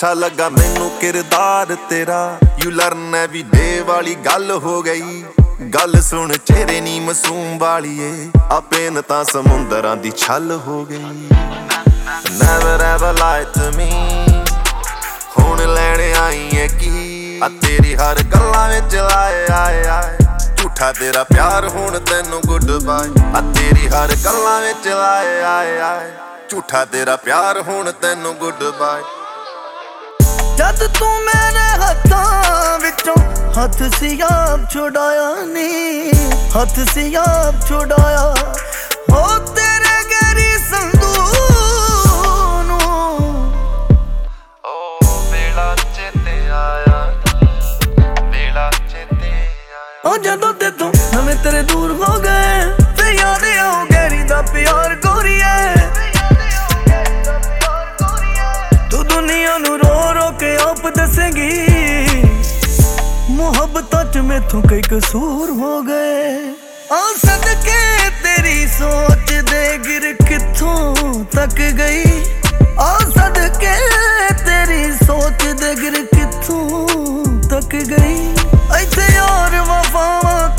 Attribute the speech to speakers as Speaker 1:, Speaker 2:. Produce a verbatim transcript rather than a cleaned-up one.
Speaker 1: अच्छा लगा मैनू किरदार तेरा। यू लर्न एवरी डे वाली गल हो गई। गल सुन चेहरे नी मासूम वालीए अपेन तां समुंदरां दी छल हो गई। Never ever lied to me हुण लैणे आई है की आ तेरी हर गल्लां विच लाए आए आए झूठा तेरा प्यार हुण तैनू गुड बाय। आ तेरी हर गल्लां विच लाए आए आए झूठा तेरा प्यार हुण तैनू गुड बाय।
Speaker 2: जद तू मेरे हत्थां विचों हथ सियाब छुड़ाया नी हथ सियाब छुड़ाया हो तेरे गैरी संदूर नू
Speaker 1: ओ वेला चेते आया वेला चेते आया।
Speaker 2: ओ जदों ते तू नवें तेरे दूर हो गए ते याद आओ गैरी दा प्यार गोरिए। तू दुनिया नू रो रो के आप दसेगी मुहब्बतां च मैथों कई कसूर हो गए। आ सदके तेरी सोच दे गिर कित्थों तक गई। आ सदके तेरी सोच दे गिर कित्थों तक गई। इत्थे यार वफावां